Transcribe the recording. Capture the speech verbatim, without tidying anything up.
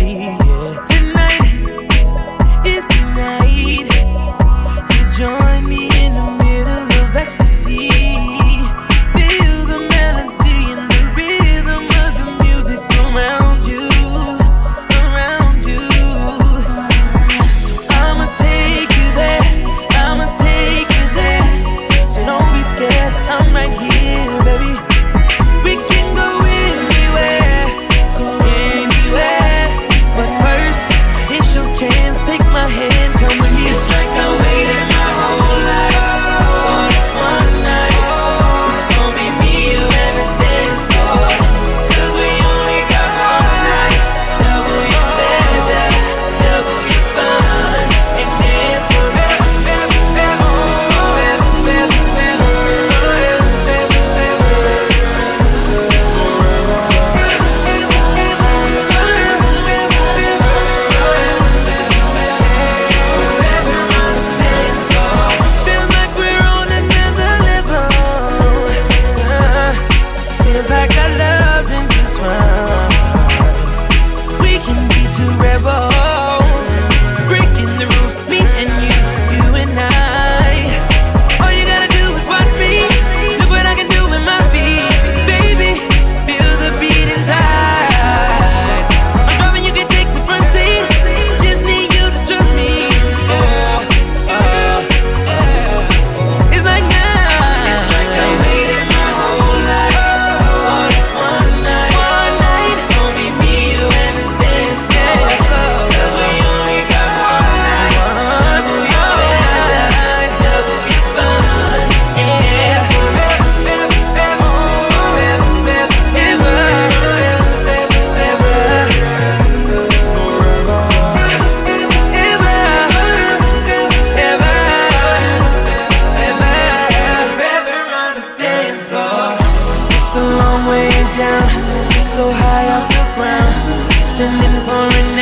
Yeah. Tonight is the night. You join me in the middle of ecstasy. Feel the melody and the rhythm of the music around you, around you. So I'ma take you there, I'ma take you there. So don't be scared, I'm right here, baby. We can go anywhere, go anywhere. But first, it's your chance, take my hand, come with me. It's like I waited my whole life for this one night. It's gonna be me, you, and the dance floor. Cause we only got one night. Double your pleasure, double your fun, and dance forever, ever, ever, forever, ever, ever, forever, feels like we're on another level. Yeah. Feels like our love's intertwined. We can be two rebels, breaking the rules, me and you, you and I. All you gotta do is watch me. Look what I can do with my feet, baby. Feel the beat inside. I'm driving, you can take the front seat. Just need you to trust me. Yeah, uh, yeah. It's like now. It's like I waited my whole life for this one night. One night. It's gonna be me, you, and the dance floor. Cause we only got one night. Double your pleasure, double your fun, and dance forever, ever, ever, forever, ever, ever, ever, it's a long way down, it's so high off the ground. Sending for an